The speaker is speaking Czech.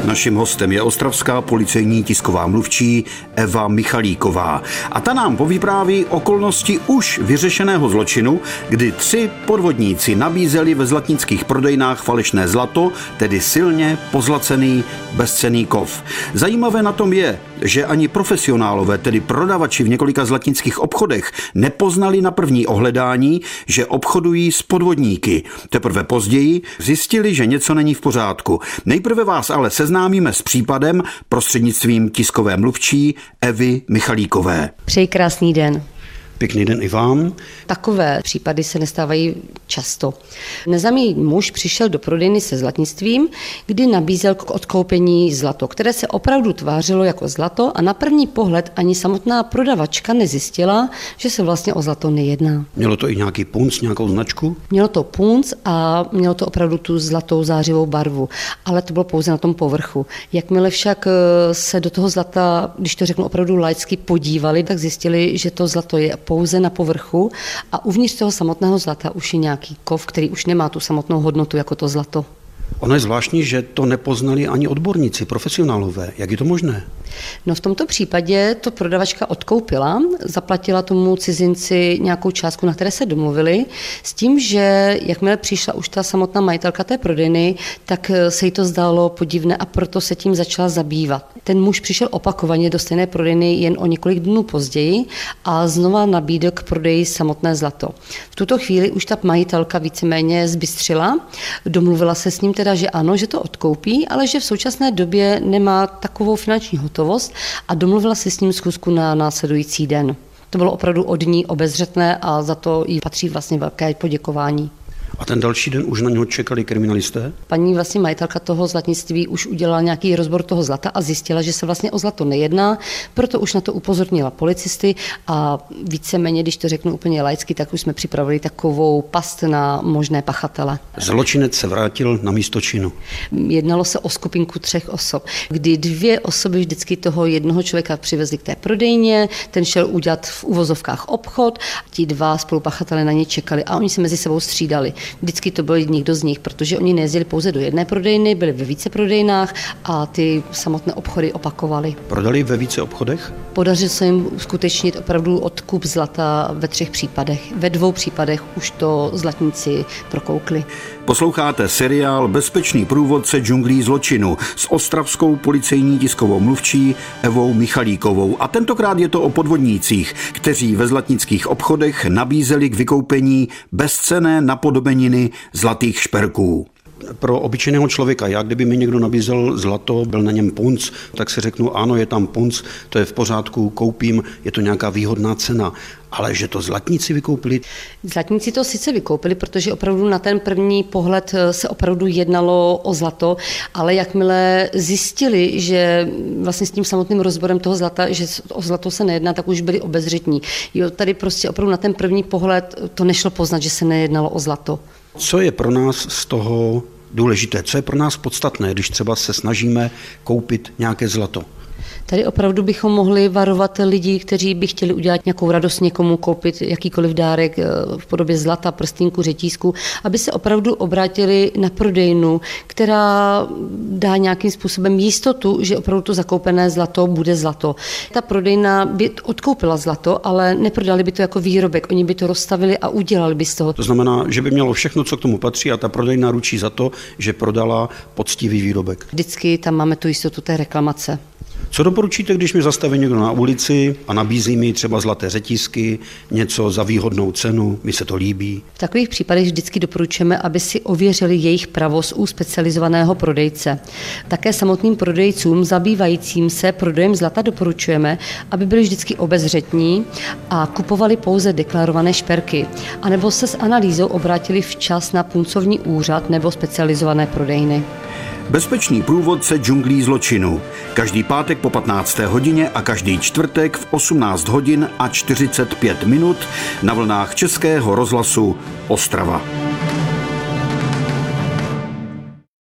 Naším hostem je ostravská policejní tisková mluvčí Eva Michalíková. A ta nám povypráví okolnosti už vyřešeného zločinu, kdy 3 podvodníci nabízeli ve zlatnických prodejnách falešné zlato, tedy silně pozlacený bezcenný kov. Zajímavé na tom je, že ani profesionálové, tedy prodavači v několika zlatnických obchodech, nepoznali na první ohledání, že obchodují s podvodníky. Teprve později zjistili, že něco není v pořádku. Nejprve vás ale seznámíme s případem prostřednictvím tiskové mluvčí Evy Michalíkové. Přeji krásný den. Pěkný den i vám. Takové případy se nestávají často. Neznámý muž přišel do prodejny se zlatnictvím, kdy nabízel k odkoupení zlato, které se opravdu tvářilo jako zlato a na první pohled ani samotná prodavačka nezjistila, že se vlastně o zlato nejedná. Mělo to i nějaký punc, nějakou značku? Mělo to punc a mělo to opravdu tu zlatou zářivou barvu, ale to bylo pouze na tom povrchu. Jakmile však se do toho zlata, když to řeknu opravdu laicky, podívali, tak zjistili, že to zlato je pouze na povrchu a uvnitř toho samotného zlata už je nějaký kov, který už nemá tu samotnou hodnotu jako to zlato. Ono je zvláštní, že to nepoznali ani odborníci, profesionálové. Jak je to možné? No v tomto případě to prodavačka odkoupila, zaplatila tomu cizinci nějakou částku, na které se domluvili, s tím, že jakmile přišla už ta samotná majitelka té prodejny, tak se jí to zdálo podivné a proto se tím začala zabývat. Ten muž přišel opakovaně do stejné prodejny jen o několik dnů později a znova nabídl k prodeji samotné zlato. V tuto chvíli už ta majitelka víceméně zbystřila, domluvila se s ním teda, že ano, že to odkoupí, ale že v současné době nemá takovou finanční hotovost a domluvila se s ním schůzku na následující den. To bylo opravdu od ní obezřetné a za to jí patří vlastně velké poděkování. A ten další den už na něho čekali kriminalisté? Paní vlastně majitelka toho zlatnictví už udělala nějaký rozbor toho zlata a zjistila, že se vlastně o zlato nejedná, proto už na to upozornila policisty a víceméně, když to řeknu úplně laicky, tak už jsme připravili takovou past na možné pachatele. Zločinec se vrátil na místo činu. Jednalo se o skupinku 3 osob, kdy 2 osoby vždycky toho jednoho člověka přivezli k té prodejně, ten šel udělat v uvozovkách obchod, ti 2 spolupachatele na ně čekali a oni se mezi sebou střídali. Vždycky to byl někdo z nich, protože oni nejezdili pouze do jedné prodejny, byli ve více prodejnách a ty samotné obchody opakovali. Prodali ve více obchodech? Podařilo se jim uskutečnit opravdu odkup zlata ve 3 případech. Ve 2 případech už to zlatníci prokoukli. Posloucháte seriál Bezpečný průvodce džunglí zločinu s ostravskou policejní tiskovou mluvčí Evou Michalíkovou. A tentokrát je to o podvodnících, kteří ve zlatnických obchodech nabízeli k vykoupení bezcenné napodobeniny zlatých šperků. Pro obyčejného člověka, kdyby mi někdo nabízel zlato, byl na něm punc, tak si řeknu, ano, je tam punc, to je v pořádku, koupím, je to nějaká výhodná cena. Ale že to zlatníci vykoupili? Zlatníci to sice vykoupili, protože opravdu na ten první pohled se opravdu jednalo o zlato, ale jakmile zjistili, že vlastně s tím samotným rozborem toho zlata, že o zlato se nejedná, tak už byli obezřetní. Jo, tady prostě opravdu na ten první pohled to nešlo poznat, že se nejednalo o zlato. Co je pro nás z toho důležité? Co je pro nás podstatné, když třeba se snažíme koupit nějaké zlato? Tady opravdu bychom mohli varovat lidi, kteří by chtěli udělat nějakou radost někomu, koupit jakýkoliv dárek v podobě zlata, prstínku, řetízku, aby se opravdu obrátili na prodejnu, která dá nějakým způsobem jistotu, že opravdu to zakoupené zlato bude zlato. Ta prodejna by odkoupila zlato, ale neprodali by to jako výrobek, oni by to rozstavili a udělali by z toho. To znamená, že by mělo všechno, co k tomu patří a ta prodejna ručí za to, že prodala poctivý výrobek. Vždycky tam máme tu jistotu té reklamace. Co doporučíte, když mi zastaví někdo na ulici a nabízí mi třeba zlaté řetízky, něco za výhodnou cenu, mi se to líbí? V takových případech vždycky doporučujeme, aby si ověřili jejich pravost u specializovaného prodejce. Také samotným prodejcům zabývajícím se prodejem zlata doporučujeme, aby byli vždycky obezřetní a kupovali pouze deklarované šperky, anebo se s analýzou obrátili včas na puncovní úřad nebo specializované prodejny. Bezpečný průvodce džunglí zločinu. Každý pátek po 15. hodině a každý čtvrtek v 18 hodin a 45 minut na vlnách Českého rozhlasu Ostrava.